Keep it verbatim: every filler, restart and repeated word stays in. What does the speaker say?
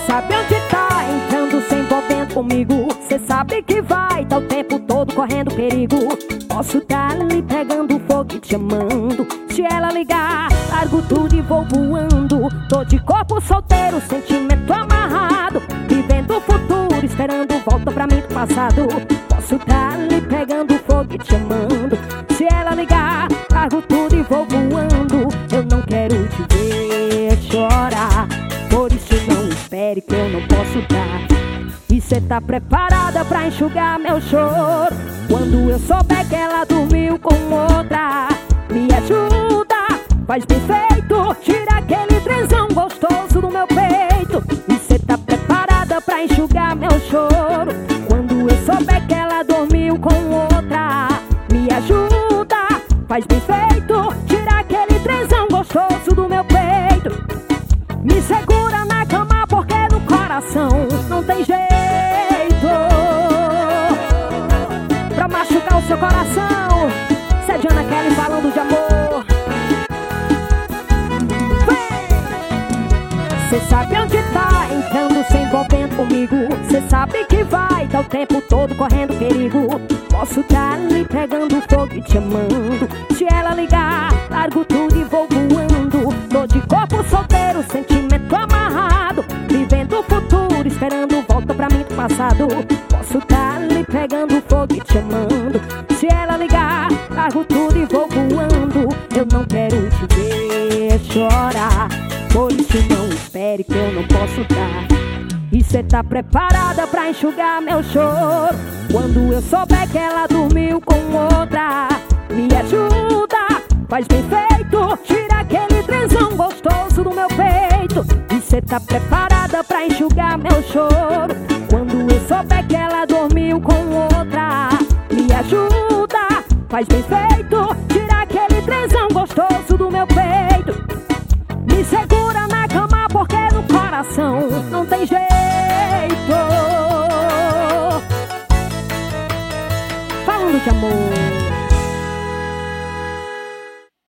sabe onde tá entrando, se envolvendo comigo. Cê sabe que vai, tá o tempo todo correndo perigo. Posso tá ali pegando fogo e te amando. Se ela ligar, largo tudo e vou voando. Tô de corpo solteiro, sentimento amarrado, vivendo o futuro, esperando volta pra mim do passado. Posso tá ali pegando fogo e te amando. Se ela ligar, largo tudo e vou voando. Eu não quero te ver chorar, por isso não espere que eu não posso dar. E cê tá preparada pra enxugar meu choro quando eu souber que ela dormiu com outra? Me ajuda, faz bem feito, tira aquele trenzão gostoso do meu peito. E cê tá preparada pra enxugar meu choro quando eu souber que ela dormiu com outra? Me ajuda, faz bem feito, tira aquele trenzão gostoso do meu peito. Me segura na cama porque no coração não tem jeito pra machucar o seu coração. Cê é Diana Kelly falando de amor. Cê sabe onde tá entrando, se envolvendo comigo. Cê sabe que vai, tá o tempo todo correndo perigo. Posso tá ali pegando fogo e te amando. Se ela ligar, largo tudo e vou voando. Tô de corpo solteiro, sentimento amarrado, vivendo o futuro, esperando volta pra mim do passado. Posso tá ali pegando fogo e te amando. Se ela ligar, largo tudo e vou voando. Eu não quero te ver chorar, por isso não espere que eu não posso dar. E cê tá preparada pra enxugar meu choro quando eu souber que ela dormiu com outra? Me ajuda, faz bem feito, tira aquele trenzão gostoso do meu peito. E cê tá preparada pra enxugar meu choro quando eu souber que ela dormiu com outra? Me ajuda, faz bem feito, tira aquele trenzão gostoso do meu peito. Me segura na cama porque no coração não tem jeito. Falando de amor.